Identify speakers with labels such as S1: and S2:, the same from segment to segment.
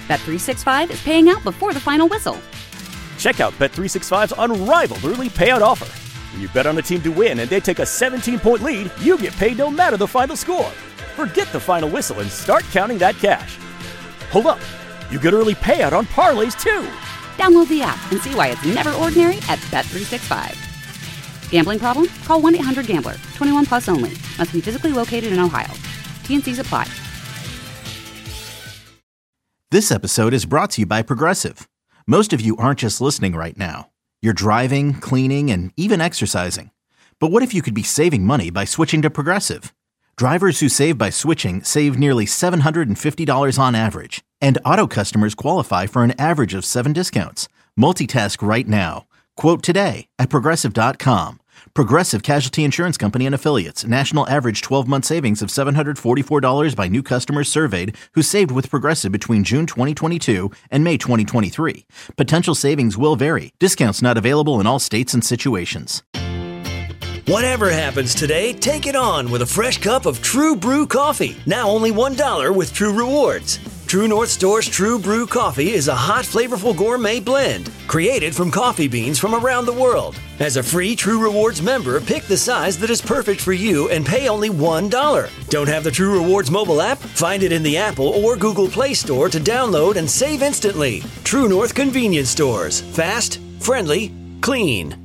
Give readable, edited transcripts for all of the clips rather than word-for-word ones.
S1: Bet365 is paying out before the final whistle.
S2: Check out Bet365's unrivaled early payout offer. When you bet on a team to win and they take a 17-point lead, you get paid no matter the final score. Forget the final whistle and start counting that cash. Hold up. You get early payout on parlays, too.
S1: Download the app and see why it's never ordinary at Bet365. Gambling problem? Call 1-800-GAMBLER. 21 plus only. Must be physically located in Ohio. T&Cs apply.
S3: This episode is brought to you by Progressive. Most of you aren't just listening right now. You're driving, cleaning, and even exercising. But what if you could be saving money by switching to Progressive? Drivers who save by switching save nearly $750 on average. And auto customers qualify for an average of 7 discounts. Multitask right now. Quote today at Progressive.com. Progressive Casualty Insurance Company and Affiliates. National average 12-month savings of $744 by new customers surveyed who saved with Progressive between June 2022 and May 2023. Potential savings will vary. Discounts not available in all states and situations.
S4: Whatever happens today, take it on with a fresh cup of True Brew coffee. Now only $1 with True Rewards. True North Store's True Brew coffee is a hot, flavorful gourmet blend created from coffee beans from around the world. As a free True Rewards member, pick the size that is perfect for you and pay only $1. Don't have the True Rewards mobile app? Find it in the Apple or Google Play Store to download and save instantly. True North Convenience Stores. Fast, friendly, clean.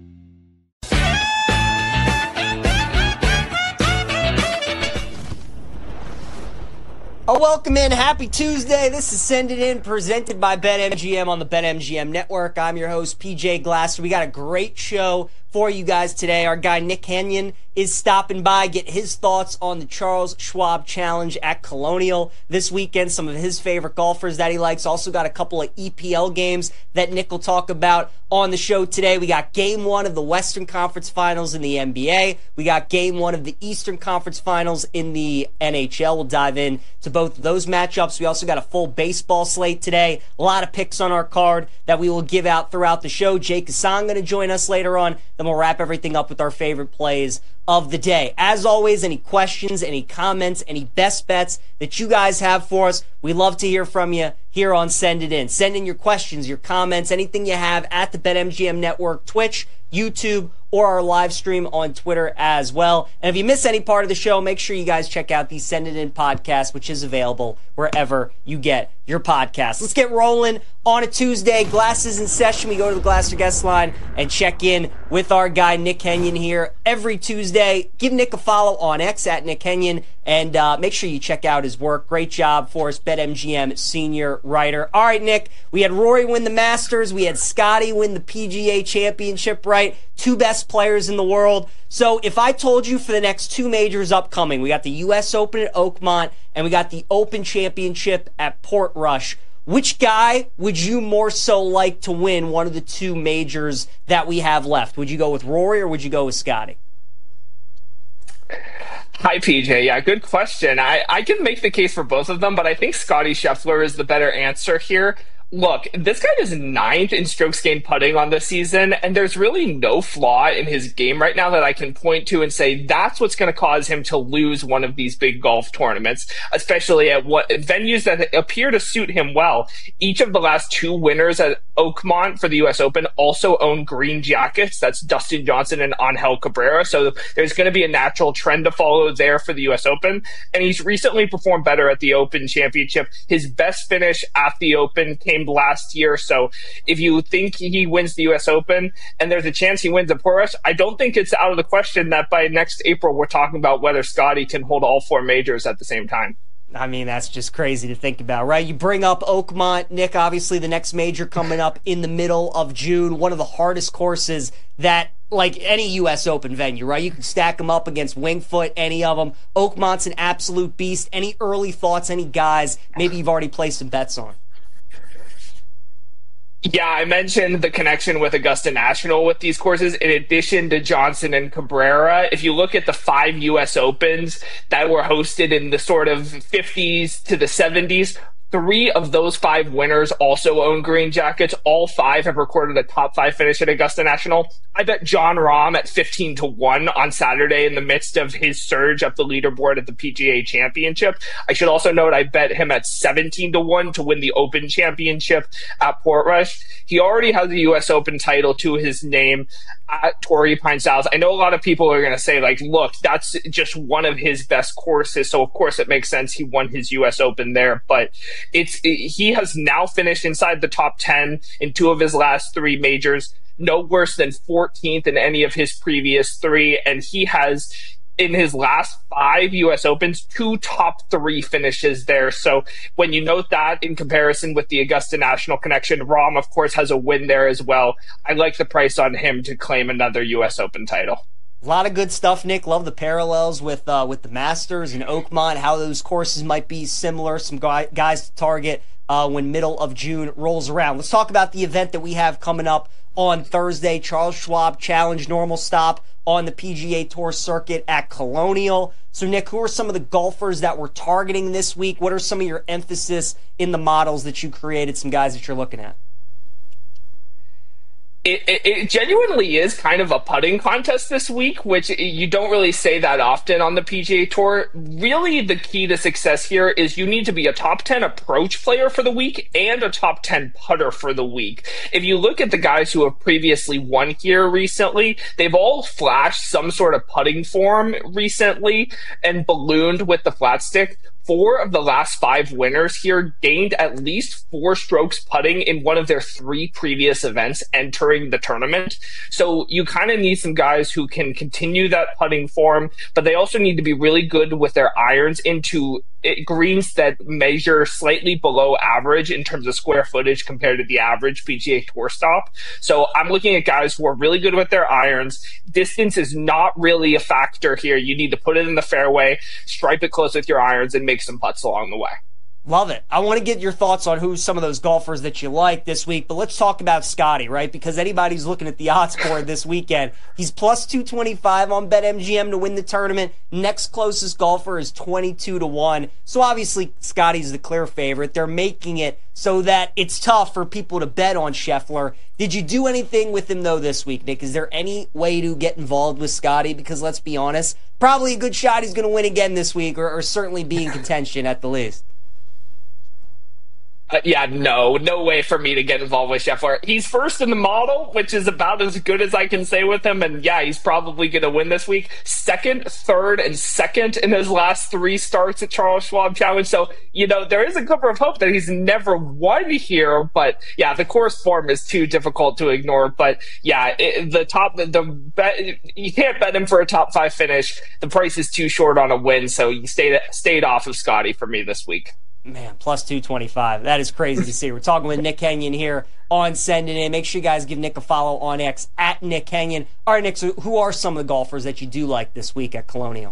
S5: Welcome in. Happy Tuesday. This is Send It In, presented by BetMGM on the BetMGM Network. I'm your host, PJ Glasser. We got a great show for you guys today. Our guy, Nick Kenyon, is stopping by, get his thoughts on the Charles Schwab Challenge at Colonial this weekend, some of his favorite golfers that he likes. Also got a couple of EPL games that Nick will talk about on the show today. We got Game 1 of the Western Conference Finals in the NBA. We got Game 1 of the Eastern Conference Finals in the NHL. We'll dive in to both of those matchups. We also got a full baseball slate today. A lot of picks on our card that we will give out throughout the show. Jake Hassan going to join us later on. Then we'll wrap everything up with our favorite plays of the day. As always, any questions, any comments, any best bets that you guys have for us, we love to hear from you here on Send It In. Send in your questions, your comments, anything you have at the BetMGM Network, Twitch, YouTube, or our live stream on Twitter as well. And if you miss any part of the show, make sure you guys check out the Send It In podcast, which is available wherever you get your podcast. Let's get rolling on a Tuesday. Glasses in session. We go to the Glasser guest line and check in with our guy Nick Kenyon here every Tuesday. Give Nick a follow on X at Nick Kenyon, and make sure you check out his work. Great job for us, BetMGM senior writer. All right, Nick, we had Rory win the Masters. We had Scotty win the PGA Championship, right? Two best players in the world. So if I told you for the next two majors upcoming, we got the U.S. Open at Oakmont and we got the Open Championship at Portrush, which guy would you more so like to win one of the two majors that we have left? Would you go with Rory or would you go with Scotty?
S6: Hi, PJ. Yeah, good question. I can make the case for both of them, but I think Scotty Scheffler is the better answer here. Look, this guy is 9th in strokes gained putting on the season, and there's really no flaw in his game right now that I can point to and say that's what's going to cause him to lose one of these big golf tournaments, especially at what venues that appear to suit him well. Each of the last two winners at Oakmont for the U.S. Open also own green jackets. That's Dustin Johnson and Angel Cabrera. So there's going to be a natural trend to follow there for the U.S. Open. And he's recently performed better at the Open Championship. His best finish at the Open came last year. So if you think he wins the U.S. Open and there's a chance he wins the Portrush, I don't think it's out of the question that by next April we're talking about whether Scotty can hold all four majors at the same time.
S5: I mean, that's just crazy to think about, right? You bring up Oakmont, Nick, obviously the next major coming up in the middle of June, one of the hardest courses that, like any U.S. Open venue, right? You can stack them up against Winged Foot, any of them. Oakmont's an absolute beast. Any early thoughts, any guys maybe you've already placed some bets on?
S6: Yeah, I mentioned the connection with Augusta National with these courses. In addition to Johnson and Cabrera, if you look at the 5 U.S. Opens that were hosted in the sort of 50s to the 70s, 3 of those 5 winners also own green jackets. All 5 have recorded a top 5 finish at Augusta National. I bet Jon Rahm at 15-1 on Saturday in the midst of his surge up the leaderboard at the PGA Championship. I should also note I bet him at 17-1 to win the Open Championship at Portrush. He already has a U.S. Open title to his name at Torrey Pines Styles. I know a lot of people are going to say, like, look, that's just one of his best courses, so of course it makes sense he won his U.S. Open there, but he has now finished inside the top 10 in 2 of his last 3 majors, no worse than 14th in any of his previous 3, and he has, in his last 5 U.S. Opens, 2 top 3 finishes there. So when you note that in comparison with the Augusta National connection, Rahm, of course, has a win there as well. I like the price on him to claim another U.S. Open title.
S5: A lot of good stuff, Nick. Love the parallels with the Masters and Oakmont, how those courses might be similar. Some guys to target when middle of June rolls around. Let's talk about the event that we have coming up on Thursday, Charles Schwab Challenge normal stop on the PGA Tour circuit at Colonial. So, Nick, who are some of the golfers that we're targeting this week? What are some of your emphasis in the models that you created, some guys that you're looking at?
S6: It genuinely is kind of a putting contest this week, which you don't really say that often on the PGA Tour. Really, the key to success here is you need to be a top 10 approach player for the week and a top 10 putter for the week. If you look at the guys who have previously won here recently, they've all flashed some sort of putting form recently and ballooned with the flat stick. 4 of the last 5 winners here gained at least 4 strokes putting in one of their 3 previous events entering the tournament. So you kind of need some guys who can continue that putting form, but they also need to be really good with their irons into greens that measure slightly below average in terms of square footage compared to the average PGA Tour stop. So I'm looking at guys who are really good with their irons. Distance is not really a factor here. You need to put it in the fairway, stripe it close with your irons, and make some putts along the way.
S5: Love it. I want to get your thoughts on who's some of those golfers that you like this week, but let's talk about Scotty, right? Because anybody's looking at the odds board this weekend, he's plus 225 on BetMGM to win the tournament. Next closest golfer is 22-1. So obviously Scotty's the clear favorite. They're making it so that it's tough for people to bet on Scheffler. Did you do anything with him, though, this week, Nick? Is there any way to get involved with Scotty? Because let's be honest, probably a good shot he's going to win again this week, or certainly be in contention at the least.
S6: No way for me to get involved with Scheffler. He's first in the model, which is about as good as I can say with him, and yeah, he's probably going to win this week. Second, third, and second in his last 3 starts at Charles Schwab Challenge. So, there is a glimmer of hope that he's never won here, but yeah, the course form is too difficult to ignore. But yeah, you can't bet him for a top 5 finish. The price is too short on a win, so you stayed off of Scotty for me this week.
S5: Man, plus 225. That is crazy to see. We're talking with Nick Kenyon here on Send It In. Make sure you guys give Nick a follow on X at Nick Kenyon. All right, Nick, so who are some of the golfers that you do like this week at Colonial?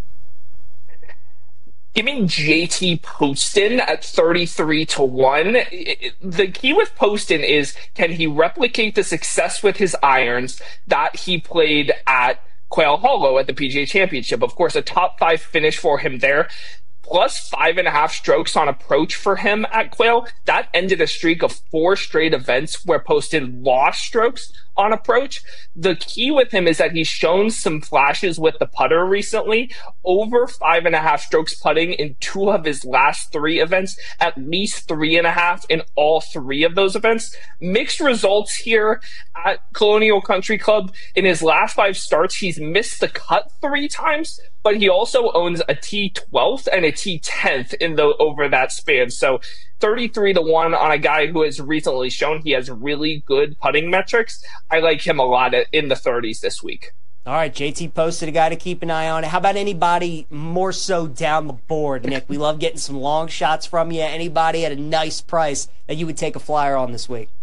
S6: Give me JT Poston at 33-1. The key with Poston is, can he replicate the success with his irons that he played at Quail Hollow at the PGA Championship? Of course, a top 5 finish for him there. Plus 5.5 strokes on approach for him at Quail. That ended a streak of 4 straight events where Poston lost strokes on approach. The key with him is that he's shown some flashes with the putter recently. Over 5.5 strokes putting in 2 of his last 3 events, at least 3.5 in all 3 of those events. Mixed results here at Colonial Country Club. In his last 5 starts, he's missed the cut 3 times, but he also owns a T12th and a T10th over that span. So 33-1 on a guy who has recently shown he has really good putting metrics. I like him a lot in the 30s this week.
S5: All right, JT Poston, a guy to keep an eye on. How about anybody more so down the board, Nick? We love getting some long shots from you. Anybody at a nice price that you would take a flyer on this week?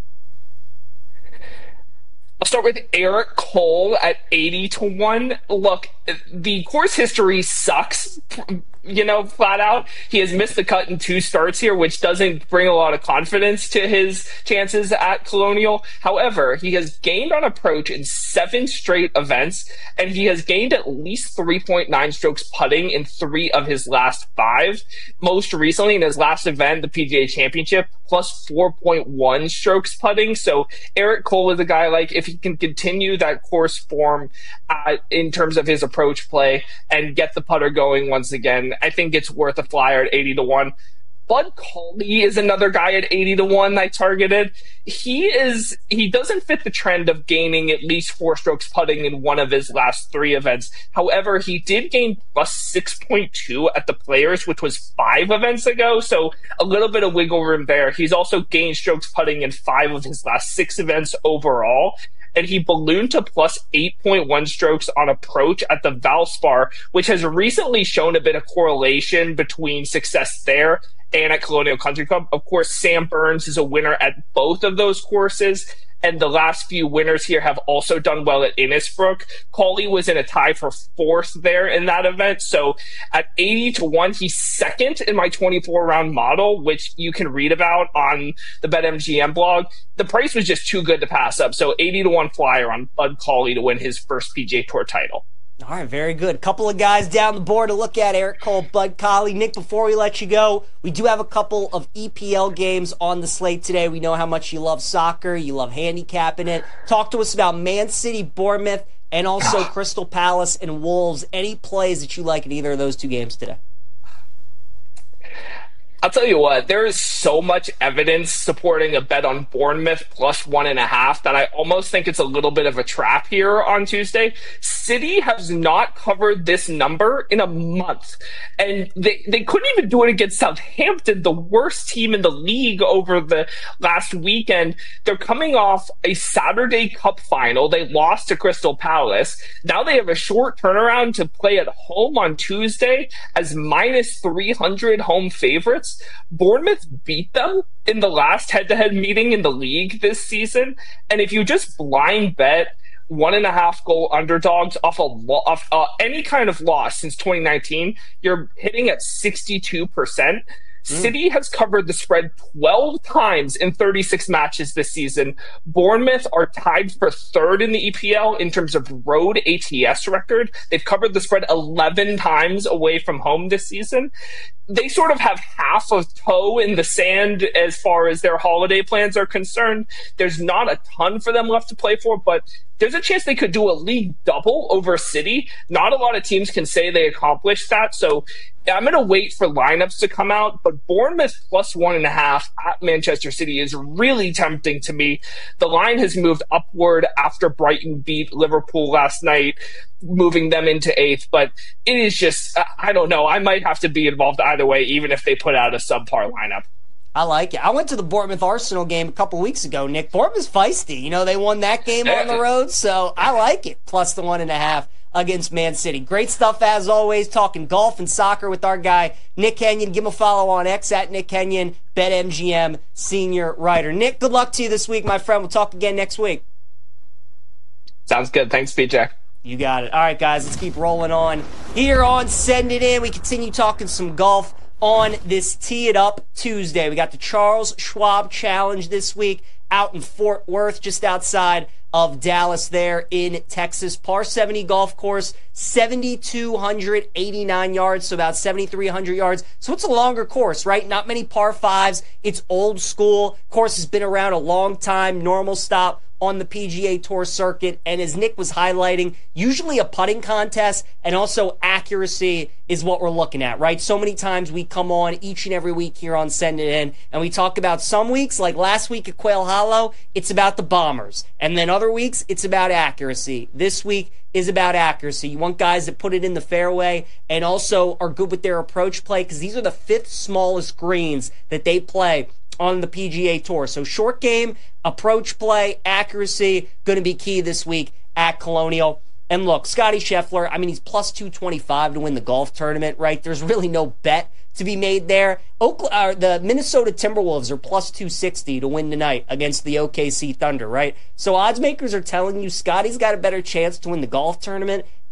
S6: I'll start with Eric Cole at 80-1. Look, the course history sucks flat out. He has missed the cut in 2 starts here, which doesn't bring a lot of confidence to his chances at Colonial. However, he has gained on approach in 7 straight events, and he has gained at least 3.9 strokes putting in 3 of his last 5. Most recently, in his last event, the PGA Championship, plus 4.1 strokes putting. So Eric Cole is a guy, like, if he can continue that course form in terms of his approach play and get the putter going once again, I think it's worth a flyer at 80-1. Bud Cauley is another guy at 80-1 I targeted. He doesn't fit the trend of gaining at least 4 strokes putting in one of his last 3 events. However, he did gain plus 6.2 at the Players, which was 5 events ago, so a little bit of wiggle room there. He's also gained strokes putting in 5 of his last 6 events overall. And he ballooned to plus 8.1 strokes on approach at the Valspar, which has recently shown a bit of correlation between success there and at Colonial Country Club. Of course, Sam Burns is a winner at both of those courses, and the last few winners here have also done well at Innisbrook. Cauley was in a tie for 4th there in that event. So at 80-1, he's 2nd in my 24-round model, which you can read about on the BetMGM blog. The price was just too good to pass up. So 80-1 flyer on Bud Cauley to win his first PGA Tour title.
S5: All right, very good. Couple of guys down the board to look at: Eric Cole, Bud Cauley. Nick, before we let you go, we do have a couple of EPL games on the slate today. We know how much you love soccer, you love handicapping it. Talk to us about Man City, Bournemouth, and also Crystal Palace and Wolves. Any plays that you like in either of those 2 games today?
S6: I'll tell you what, there is so much evidence supporting a bet on Bournemouth plus 1.5 that I almost think it's a little bit of a trap here on Tuesday. City has not covered this number in a month, and they couldn't even do it against Southampton, the worst team in the league, over the last weekend. They're coming off a Saturday Cup final. They lost to Crystal Palace. Now they have a short turnaround to play at home on Tuesday as minus 300 home favorites. Bournemouth beat them in the last head-to-head meeting in the league this season, and if you just blind bet 1.5 goal underdogs off any kind of loss since 2019, you're hitting at 62%. City has covered the spread 12 times in 36 matches this season. Bournemouth are tied for 3rd in the EPL in terms of road ATS record. They've covered the spread 11 times away from home this season. They sort of have half a toe in the sand as far as their holiday plans are concerned. There's not a ton for them left to play for, but there's a chance they could do a league double over City. Not a lot of teams can say they accomplished that, so I'm going to wait for lineups to come out, but Bournemouth plus 1.5 at Manchester City is really tempting to me. The line has moved upward after Brighton beat Liverpool last night, moving them into 8th, but it is just, I don't know. I might have to be involved either way, even if they put out a subpar lineup.
S5: I like it. I went to the Bournemouth-Arsenal game a couple weeks ago, Nick. Bournemouth's feisty. They won that game on the road, so I like it. Plus the 1.5 against Man City. Great stuff as always, talking golf and soccer with our guy, Nick Kenyon. Give him a follow on X at Nick Kenyon, BetMGM senior writer. Nick, good luck to you this week, my friend. We'll talk again next week.
S6: Sounds good. Thanks, PJ.
S5: You got it. All right, guys, let's keep rolling on here on Send It In. We continue talking some golf on this Tee It Up Tuesday. We got the Charles Schwab Challenge this week out in Fort Worth, just outside of Dallas there in Texas. Par 70 golf course, 7,289 yards, so about 7,300 yards. So it's a longer course, right? Not many par 5s. It's old school. Course has been around a long time. Normal stop on the PGA Tour circuit, and as Nick was highlighting, usually a putting contest and also accuracy is what we're looking at, right? So many times we come on each and every week here on Send It In, and we talk about some weeks, like last week at Quail Hollow, it's about the bombers, and then other weeks, it's about accuracy. This week is about accuracy. You want guys that put it in the fairway and also are good with their approach play, because these are the 5th smallest greens that they play on the PGA Tour. So short game, approach play, accuracy, going to be key this week at Colonial. And look, Scotty Scheffler, he's plus 225 to win the golf tournament, right? There's really no bet to be made there. The Minnesota Timberwolves are plus 260 to win tonight against the OKC Thunder, right? So odds makers are telling you Scotty's got a better chance to win the golf tournament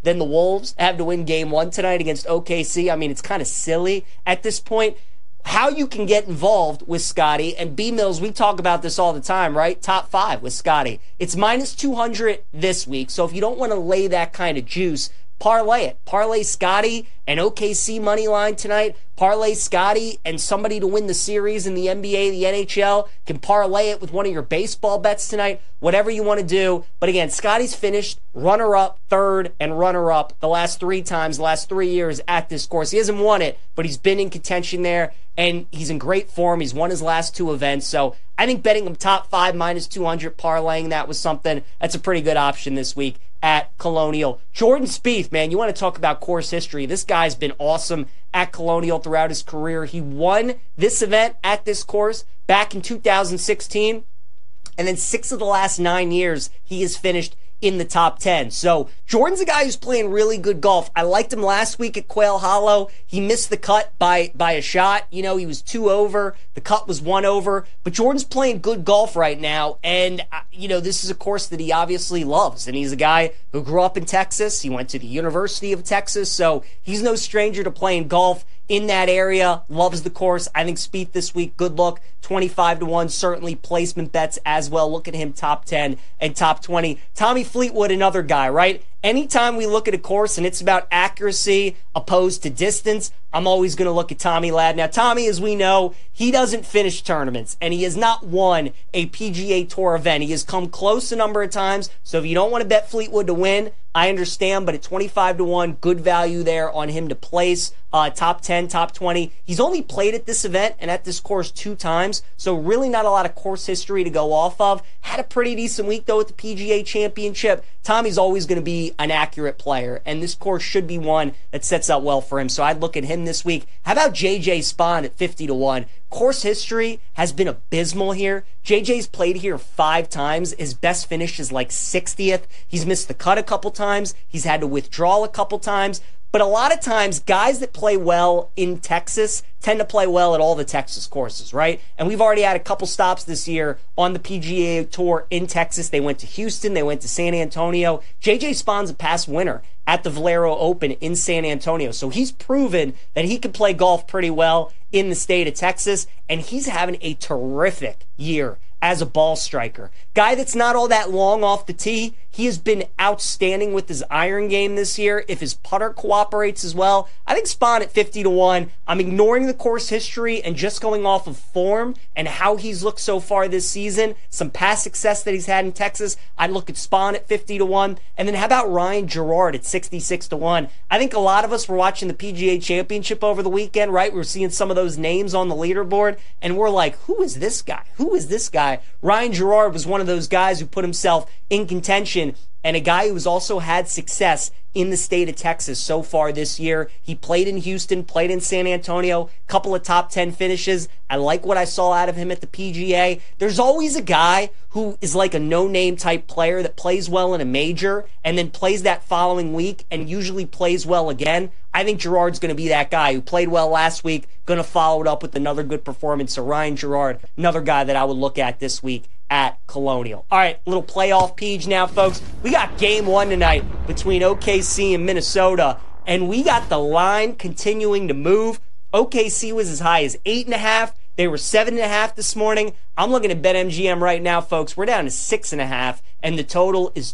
S5: than the Wolves have to win game 1 tonight against OKC. I mean, it's kind of silly at this point. How you can get involved with Scotty and B Mills, we talk about this all the time, right? Top 5 with Scotty. It's minus 200 this week. So if you don't want to lay that kind of juice, parlay it. Parlay Scotty and OKC money line tonight. Parlay Scotty and somebody to win the series in the NBA, the NHL. Can parlay it with one of your baseball bets tonight. Whatever you want to do. But again, Scotty's finished runner-up, third, and runner-up the last 3 times, the last 3 years at this course. He hasn't won it, but he's been in contention there, and he's in great form. He's won his last 2 events. So I think betting him top 5 minus 200, parlaying that was something that's a pretty good option this week at Colonial. Jordan Spieth, man, you want to talk about course history. This guy's been awesome at Colonial throughout his career. He won this event at this course back in 2016, and then 6 of the last 9 years he has finished in the top 10. So Jordan's a guy who's playing really good golf. I liked him last week at Quail Hollow. He missed the cut by a shot. You know, he was 2 over. The cut was 1 over. But Jordan's playing good golf right now. And, you know, this is a course that he obviously loves. And he's a guy who grew up in Texas. He went to the University of Texas. So he's no stranger to playing golf in that area. Loves the course. I think Spieth this week, good look. 25-1, certainly placement bets as well. Look at him, top 10 and top 20. Tommy Fleetwood, another guy, right? Anytime we look at a course and it's about accuracy opposed to distance, I'm always going to look at Tommy Ladd. Now, Tommy, as we know, he doesn't finish tournaments, and he has not won a PGA Tour event. He has come close a number of times, so if you don't want to bet Fleetwood to win, I understand, but at 25-1, good value there on him to place. Top 10, top 20. He's only played at this event and at this course 2 times, so really not a lot of course history to go off of. Had a pretty decent week, though, at the PGA Championship. Tommy's always going to be an accurate player, and this course should be one that sets up well for him, so I'd look at him this week. How about JJ Spaun at 50-1? Course history has been abysmal here. JJ's played here 5 times. His best finish is like 60th. He's missed the cut a couple times. He's had to withdraw a couple times. But a lot of times, guys that play well in Texas tend to play well at all the Texas courses, right? And we've already had a couple stops this year on the PGA Tour in Texas. They went to Houston. They went to San Antonio. JJ Spaun's a past winner at the Valero Open in San Antonio. So he's proven that he can play golf pretty well in the state of Texas, and he's having a terrific year as a ball striker. Guy that's not all that long off the tee. He has been outstanding with his iron game this year. If his putter cooperates as well, I think Spaun at 50-1. I'm ignoring the course history and just going off of form and how he's looked so far this season. Some past success that he's had in Texas. I'd look at Spaun at 50-1. And then how about Ryan Gerard at 66-1? I think a lot of us were watching the PGA Championship over the weekend, right? We were seeing some of those names on the leaderboard, and we're like, who is this guy? Who is this guy? Ryan Gerard was one of those guys who put himself in contention, and a guy who's also had success in the state of Texas so far this year. He played in Houston, played in San Antonio, couple of top 10 finishes. I like what I saw out of him at the PGA. There's always a guy who is like a no-name type player that plays well in a major and then plays that following week and usually plays well again. I think Gerard's going to be that guy who played well last week, going to follow it up with another good performance. So Ryan Gerard, another guy that I would look at this week at Colonial. All right, little playoff page now, folks. We got game 1 tonight between OKC and Minnesota, and we got the line continuing to move. OKC was as high as 8.5. They were 7.5 this morning. I'm looking at BetMGM right now, folks. We're down to 6.5, and the total is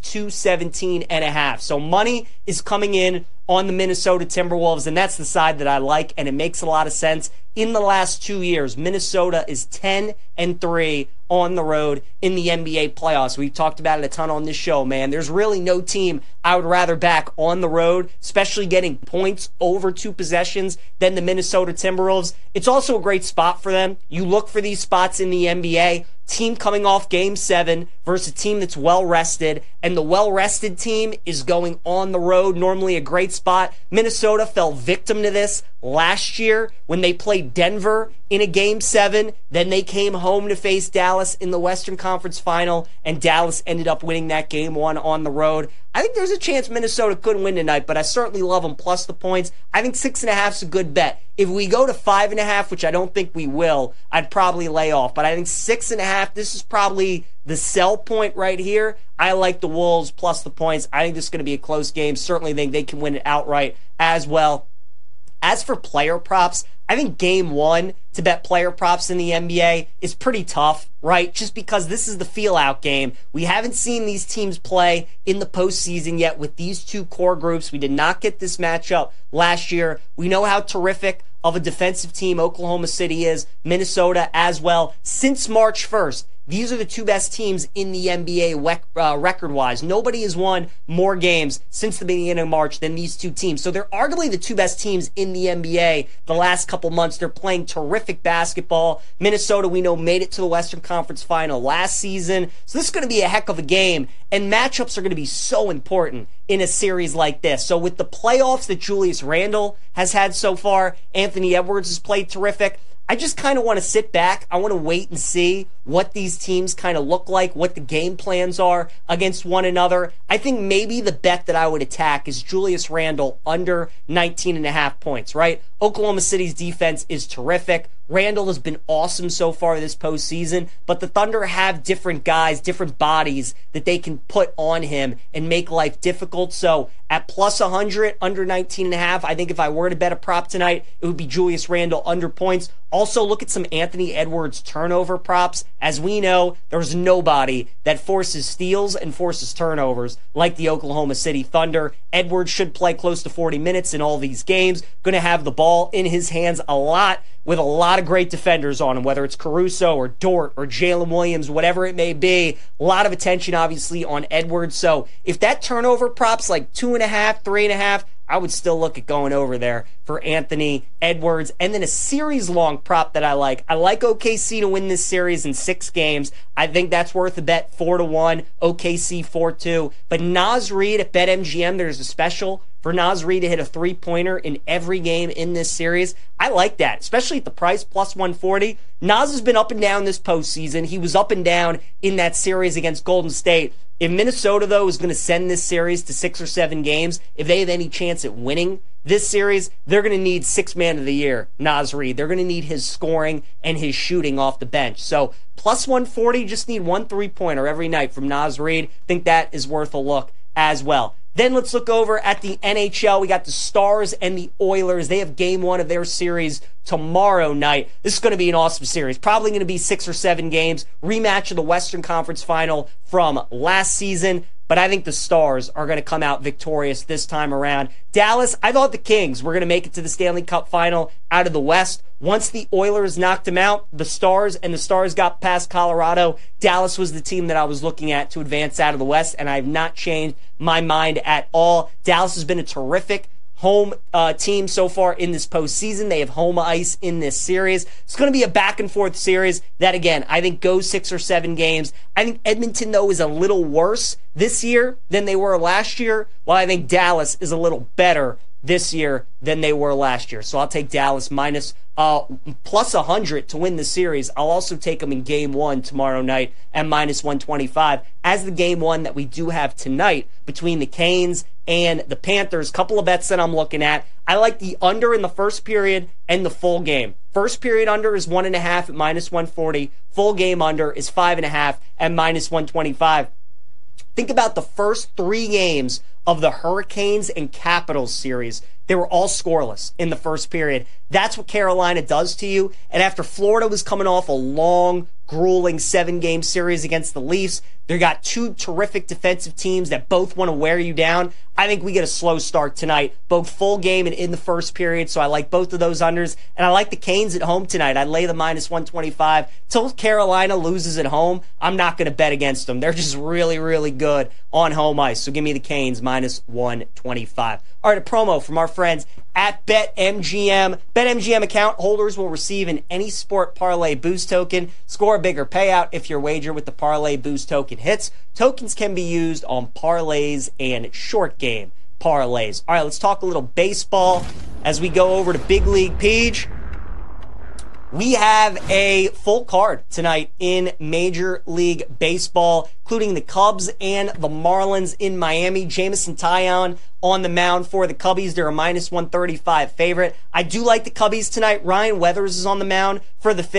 S5: 217.5. So money is coming in on the Minnesota Timberwolves, and that's the side that I like, and it makes a lot of sense. In the last 2 years, Minnesota is 10-3 on the road in the NBA playoffs. We've talked about it a ton on this show, man. There's really no team I would rather back on the road, especially getting points over 2 possessions, than the Minnesota Timberwolves. It's also a great spot for them. You look for these spots in the NBA. Team coming off Game 7 versus a team that's well-rested, and the well-rested team is going on the road, normally a great spot. Minnesota fell victim to this last year when they played Denver in a Game 7. Then they came home to face Dallas in the Western Conference Final, and Dallas ended up winning that Game 1 on the road. I think there's a chance Minnesota could win tonight, but I certainly love them plus the points. I think 6.5 is a good bet. If we go to 5.5, which I don't think we will, I'd probably lay off. But I think 6.5, this is probably the sell point right here, I like the Wolves plus the points. I think this is going to be a close game. Certainly think they can win it outright as well. As for player props, I think game one to bet player props in the NBA is pretty tough, right? Just because this is the feel-out game. We haven't seen these teams play in the postseason yet with these two core groups. We did not get this matchup last year. We know how terrific of a defensive team Oklahoma City is, Minnesota as well. Since March 1st, these are the two best teams in the NBA record-wise. Nobody has won more games since the beginning of March than these two teams. So they're arguably the two best teams in the NBA the last couple months. They're playing terrific basketball. Minnesota, we know, made it to the Western Conference Final last season. So this is going to be a heck of a game. And matchups are going to be so important in a series like this. So with the playoffs that Julius Randle has had so far, Anthony Edwards has played terrific. I just kind of want to sit back. I want to wait and see what these teams kind of look like, what the game plans are against one another. I think maybe the bet that I would attack is Julius Randle under 19.5 points, right? Oklahoma City's defense is terrific. Randle has been awesome so far this postseason, but the Thunder have different guys, different bodies that they can put on him and make life difficult. So at plus 100, under 19.5, I think if I were to bet a prop tonight, it would be Julius Randle under points. Also, look at some Anthony Edwards turnover props. As we know, there's nobody that forces steals and forces turnovers like the Oklahoma City Thunder. Edwards should play close to 40 minutes in all these games. Going to have the ball in his hands a lot with a lot of great defenders on him, whether it's Caruso or Dort or Jalen Williams, whatever it may be. A lot of attention, obviously, on Edwards. So if that turnover prop's like 2.5, 3.5, I would still look at going over there for Anthony Edwards. And then a series-long prop that I like. I like OKC to win this series in 6 games. I think that's worth a bet, 4-1, OKC 4-2. But Naz Reid at BetMGM, there's a special for Naz Reid to hit a three-pointer in every game in this series. I like that, especially at the price, plus 140. Naz has been up and down this postseason. He was up and down in that series against Golden State. If Minnesota, though, is going to send this series to 6 or 7 games, if they have any chance at winning this series, they're going to need 6th man of the year, Naz Reid. They're going to need his scoring and his shooting off the bench. So plus 140, just need 1 3-pointer every night from Naz Reid. Think that is worth a look as well. Then let's look over at the NHL. We got the Stars and the Oilers. They have game 1 of their series tomorrow night. This is going to be an awesome series. Probably going to be 6 or 7 games. Rematch of the Western Conference Final from last season. But I think the Stars are going to come out victorious this time around. Dallas, I thought the Kings were going to make it to the Stanley Cup Final out of the West. Once the Oilers knocked them out, the Stars got past Colorado. Dallas was the team that I was looking at to advance out of the West, and I have not changed my mind at all. Dallas has been a terrific home team so far in this postseason. They have home ice in this series. It's going to be a back-and-forth series that, again, I think goes 6 or 7 games. I think Edmonton, though, is a little worse this year than they were last year, while I think Dallas is a little better this year than they were last year. So I'll take Dallas minus plus 100 to win the series. I'll also take them in game 1 tomorrow night at minus 125. As the game 1 that we do have tonight between the Canes and the Panthers, couple of bets that I'm looking at. I like the under in the first period and the full game. First period under is 1.5 at minus 140. Full game under is 5.5 at minus 125. Think about the first 3 games of the Hurricanes and Capitals series. They were all scoreless in the first period. That's what Carolina does to you. And after Florida was coming off a long, grueling 7-game series against the Leafs, they got 2 terrific defensive teams that both want to wear you down. I think we get a slow start tonight, both full game and in the first period, so I like both of those unders. And I like the Canes at home tonight. I lay the minus 125. Till Carolina loses at home, I'm not going to bet against them. They're just really, really good on home ice. So give me the Canes minus 125. All right, a promo from our friends at BetMGM. BetMGM account holders will receive an Any Sport Parlay Boost token. Score a bigger payout if your wager with the Parlay Boost token hits. Tokens can be used on parlays and short game parlays. All right, let's talk a little baseball as we go over to Big League Peach. We have a full card tonight in Major League Baseball, including the Cubs and the Marlins in Miami. Jameson Taillon on the mound for the Cubbies. They're a minus 135 favorite. I do like the Cubbies tonight. Ryan Weathers is on the mound for the Fish.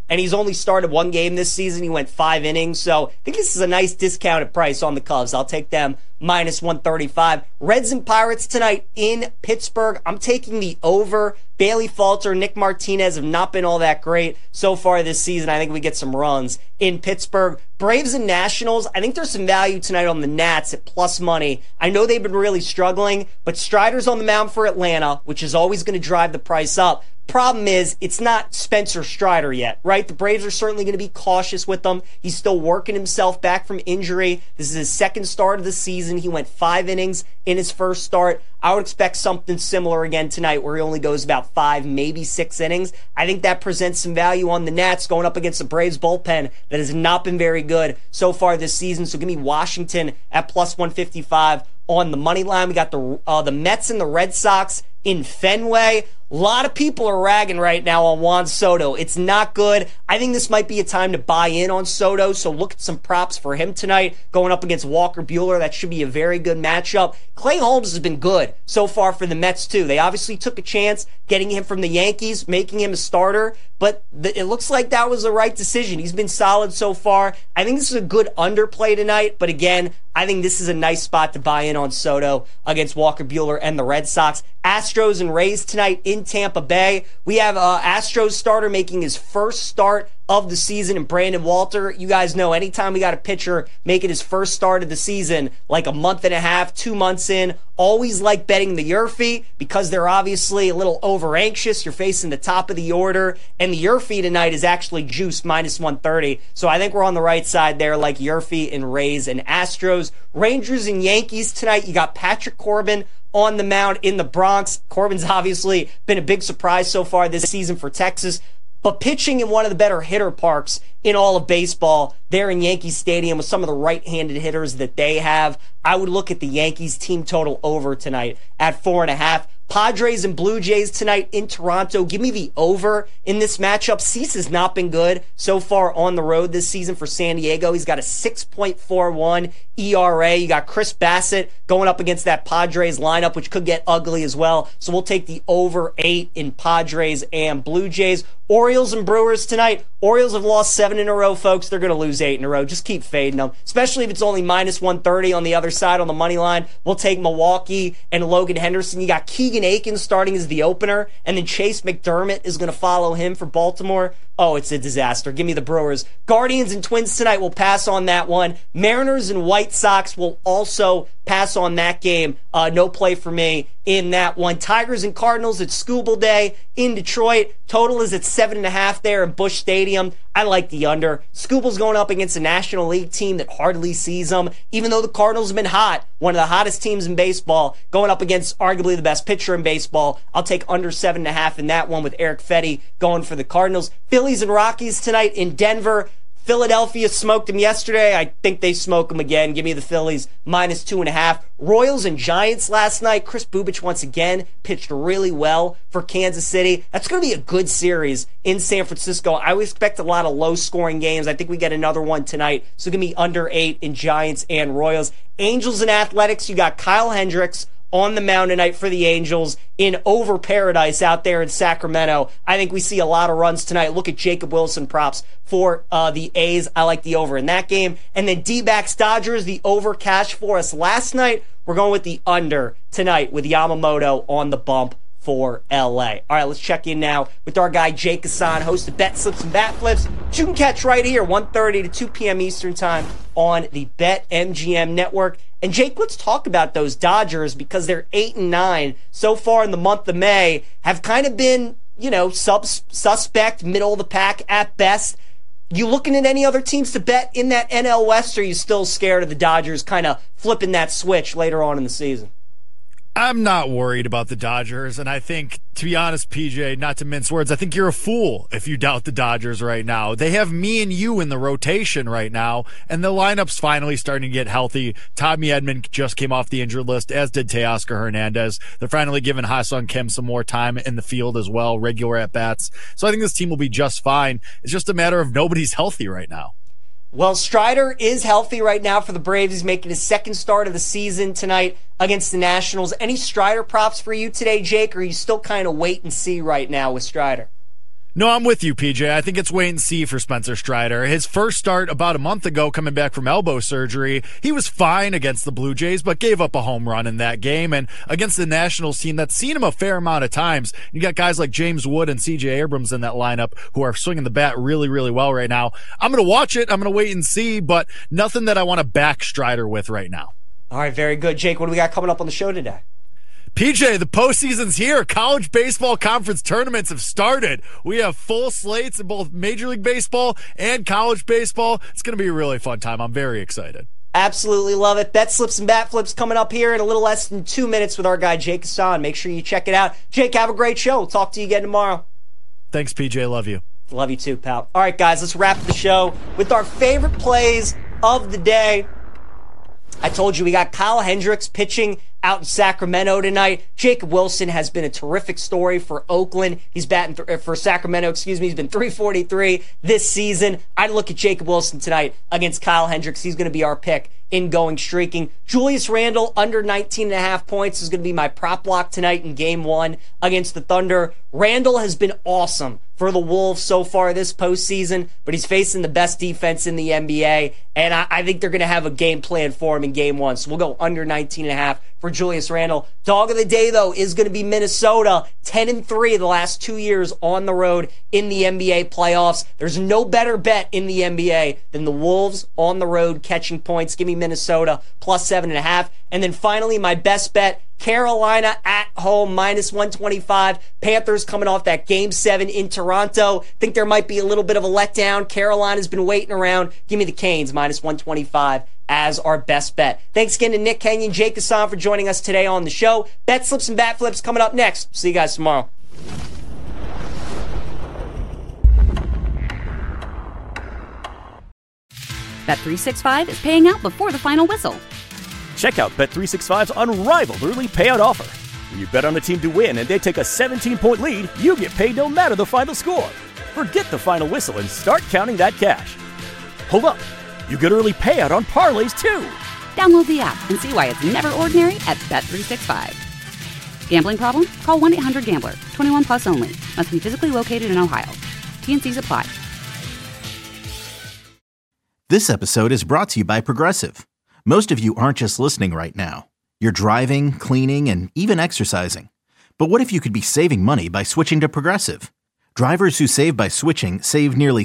S5: and he's only started one game this season. He went 5 innings, so I think this is a nice discounted price on the Cubs. I'll take them minus 135. Reds and Pirates tonight in Pittsburgh. I'm taking the over. Bailey Falter, Nick Martinez have not been all that great so far this season. I think we get some runs in Pittsburgh. Braves and Nationals, I think there's some value tonight on the Nats at plus money. I know they've been really struggling, but Strider's on the mound for Atlanta, which is always going to drive the price up. Problem is, it's not Spencer Strider yet, right? The Braves are certainly going to be cautious with him. He's still working himself back from injury. This is his second start of the season. He went 5 innings in his first start. I would expect something similar again tonight where he only goes about 5, maybe 6 innings. I think that presents some value on the Nats going up against the Braves bullpen that has not been very good so far this season. So give me Washington at plus 155 on the money line. We got the Mets and the Red Sox in Fenway. A lot of people are ragging right now on Juan Soto. It's not good. I think this might be a time to buy in on Soto, so look at some props for him tonight going up against Walker Buehler. That should be a very good matchup. Clay Holmes has been good so far for the Mets, too. They obviously took a chance getting him from the Yankees, making him a starter, but it looks like that was the right decision. He's been solid so far. I think this is a good underplay tonight, but again, I think this is a nice spot to buy in on Soto against Walker Buehler and the Red Sox. Astros and Rays tonight in Tampa Bay. We have Astros starter making his first start of the season in Brandon Walter. You guys know anytime we got a pitcher making his first start of the season, like a month and a half, 2 months in, always like betting the Yurfee because they're obviously a little over anxious. You're facing the top of the order, and the Yurfee tonight is actually juiced minus 130. So I think we're on the right side there, like Yurfee and Rays and Astros. Rangers and Yankees tonight. You got Patrick Corbin on the mound in the Bronx. Corbin's obviously been a big surprise so far this season for Texas, but pitching in one of the better hitter parks in all of baseball there in Yankee Stadium with some of the right-handed hitters that they have. I would look at the Yankees team total over tonight at 4.5. Padres and Blue Jays tonight in Toronto. Give me the over in this matchup. Cease has not been good so far on the road this season for San Diego. He's got a 6.41 ERA. You got Chris Bassett going up against that Padres lineup, which could get ugly as well. So we'll take the over 8 in Padres and Blue Jays. Orioles and Brewers tonight. Orioles have lost 7 in a row, folks. They're going to lose 8 in a row. Just keep fading them, especially if it's only minus 130 on the other side on the money line. We'll take Milwaukee and Logan Henderson. You got Keegan Aikens starting as the opener, and then Chase McDermott is going to follow him for Baltimore. Oh, it's a disaster. Give me the Brewers. Guardians and Twins tonight. We'll pass on that one. Mariners and White Sox will also pass on that game. No play for me in that one. Tigers and Cardinals at Scuba Day in Detroit. Total is at 7.5 there in Busch Stadium. I like the under. Scuba's going up against a National League team that hardly sees them, even though the Cardinals have been hot. One of the hottest teams in baseball, going up against arguably the best pitcher in baseball. I'll take under 7.5 in that one with Eric Fetty going for the Cardinals. Phillies and Rockies tonight in Denver. Philadelphia smoked them yesterday. I think they smoke them again. Give me the Phillies minus 2.5. Royals and Giants last night. Chris Bubich once again pitched really well for Kansas City. That's going to be a good series in San Francisco. I would expect a lot of low-scoring games. I think we get another one tonight. So give me under 8 in Giants and Royals. Angels and Athletics. You got Kyle Hendricks on the mound tonight for the Angels in over paradise out there in Sacramento. I think we see a lot of runs tonight. Look at Jacob Wilson props for the A's. I like the over in that game. And then D-backs Dodgers, the over cashed for us last night. We're going with the under tonight with Yamamoto on the bump for LA. All right, let's check in now with our guy Jake Hassan, host of Bet Slips and Bat Flips, which you can catch right here, 1:30 to 2 p.m. Eastern Time on the BetMGM network. And Jake, let's talk about those Dodgers because they're 8-9 so far in the month of May, have kind of been, suspect, middle of the pack at best. You looking at any other teams to bet in that NL West, or are you still scared of the Dodgers kind of flipping that switch later on in the season?
S7: I'm not worried about the Dodgers, and I think, to be honest, PJ, not to mince words, I think you're a fool if you doubt the Dodgers right now. They have me and you in the rotation right now, and the lineup's finally starting to get healthy. Tommy Edman just came off the injured list, as did Teoscar Hernandez. They're finally giving Ha-Seong Kim some more time in the field as well, regular at-bats. So I think this team will be just fine. It's just a matter of nobody's healthy right now.
S5: Well, Strider is healthy right now for the Braves. He's making his second start of the season tonight against the Nationals. Any Strider props for you today, Jake, or are you still kind of wait and see right now with Strider?
S7: No, I'm with you, PJ. I think it's wait and see for Spencer Strider. His first start about a month ago, coming back from elbow surgery, he was fine against the Blue Jays, but gave up a home run in that game. And against the Nationals team that's seen him a fair amount of times, you got guys like James Wood and CJ Abrams in that lineup who are swinging the bat really, really well right now. I'm going to watch it. I'm going to wait and see, but nothing that I want to back Strider with right now.
S5: All right, very good. Jake, what do we got coming up on the show today?
S7: PJ, the postseason's here. College baseball conference tournaments have started. We have full slates in both Major League Baseball and college baseball. It's going to be a really fun time. I'm very excited.
S5: Absolutely love it. Bet Slips and Bat Flips coming up here in a little less than 2 minutes with our guy Jake Hassan. Make sure you check it out. Jake, have a great show. We'll talk to you again tomorrow.
S7: Thanks, PJ. Love you.
S5: Love you too, pal. All right, guys, let's wrap the show with our favorite plays of the day. I told you we got Kyle Hendricks pitching out in Sacramento tonight. Jacob Wilson has been a terrific story for Oakland. He's batting for Sacramento, He's been .343 this season. I'd look at Jacob Wilson tonight against Kyle Hendricks. He's going to be our pick in going streaking. Julius Randle under 19.5 points is going to be my prop lock tonight in Game 1 against the Thunder. Randle has been awesome for the Wolves so far this postseason, but he's facing the best defense in the NBA, and I think they're going to have a game plan for him in Game 1, so we'll go under 19.5 for Julius Randle. Dog of the day, though, is going to be Minnesota, 10-3 the last 2 years on the road in the NBA playoffs. There's no better bet in the NBA than the Wolves on the road catching points. Give me Minnesota plus 7.5. And then finally, my best bet, Carolina at home, minus 125. Panthers coming off that Game 7 in Toronto. Think there might be a little bit of a letdown. Carolina's been waiting around. Give me the Canes, minus 125 as our best bet. Thanks again to Nick Kenyon, Jake Hassan for joining us today on the show. Bet Slips and Bat Flips coming up next. See you guys tomorrow.
S1: Bet365 is paying out before the final whistle.
S2: Check out Bet365's unrivaled early payout offer. When you bet on a team to win and they take a 17-point lead, you get paid no matter the final score. Forget the final whistle and start counting that cash. Hold up. You get early payout on parlays, too.
S1: Download the app and see why it's never ordinary at Bet365. Gambling problem? Call 1-800-GAMBLER. 21 plus only. Must be physically located in Ohio. T&Cs apply.
S3: This episode is brought to you by Progressive. Most of you aren't just listening right now. You're driving, cleaning, and even exercising. But what if you could be saving money by switching to Progressive? Drivers who save by switching save nearly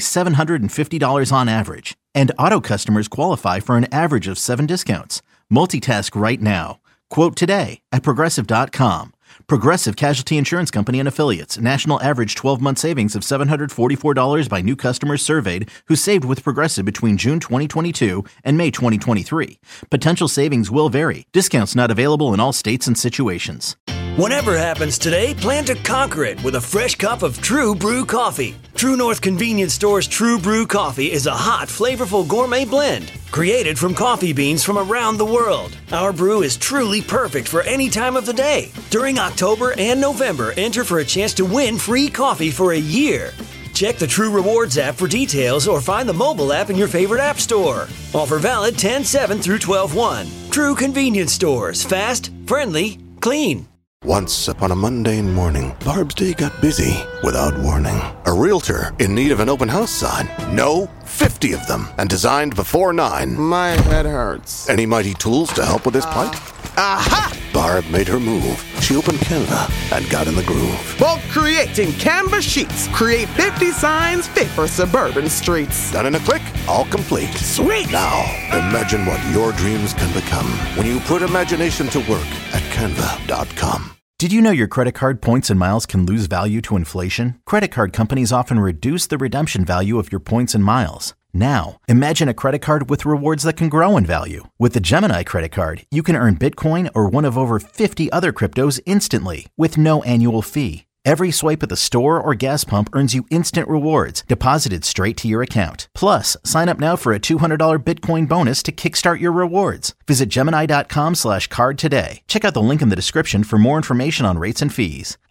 S3: $750 on average. And auto customers qualify for an average of 7 discounts. Multitask right now. Quote today at Progressive.com. Progressive Casualty Insurance Company and Affiliates. National average 12-month savings of $744 by new customers surveyed who saved with Progressive between June 2022 and May 2023. Potential savings will vary. Discounts not available in all states and situations.
S4: Whatever happens today, plan to conquer it with a fresh cup of True Brew coffee. True North Convenience Store's True Brew coffee is a hot, flavorful gourmet blend created from coffee beans from around the world. Our brew is truly perfect for any time of the day. During October and November, enter for a chance to win free coffee for a year. Check the True Rewards app for details or find the mobile app in your favorite app store. Offer valid 10/7 through 12/1. True Convenience Stores. Fast, friendly, clean.
S8: Once upon a mundane morning, Barb's day got busy without warning. A realtor in need of an open house sign. No, 50 of them, and designed before 9.
S9: My head hurts.
S8: Any mighty tools to help with his plight?
S9: Aha!
S8: Barb made her move. She opened Canva and got in the groove.
S9: Bulk creating Canva sheets. Create 50 signs fit for suburban streets.
S8: Done in a click, all complete.
S9: Sweet!
S8: Now, imagine what your dreams can become when you put imagination to work at Canva.com.
S3: Did you know your credit card points and miles can lose value to inflation? Credit card companies often reduce the redemption value of your points and miles. Now, imagine a credit card with rewards that can grow in value. With the Gemini credit card, you can earn Bitcoin or one of over 50 other cryptos instantly with no annual fee. Every swipe at the store or gas pump earns you instant rewards deposited straight to your account. Plus, sign up now for a $200 Bitcoin bonus to kickstart your rewards. Visit Gemini.com/card today. Check out the link in the description for more information on rates and fees.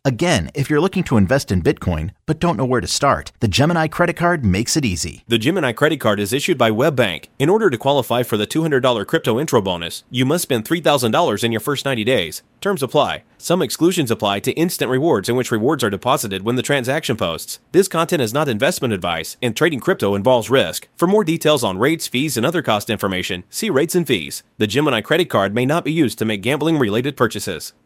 S3: Again, if you're looking to invest in Bitcoin but don't know where to start, the Gemini credit card makes it easy.
S10: The Gemini credit card is issued by WebBank. In order to qualify for the $200 crypto intro bonus, you must spend $3,000 in your first 90 days. Terms apply. Some exclusions apply to instant rewards, in which rewards are deposited when the transaction posts. This content is not investment advice, and trading crypto involves risk. For more details on rates, fees, and other cost information, see rates and fees. The Gemini credit card may not be used to make gambling-related purchases.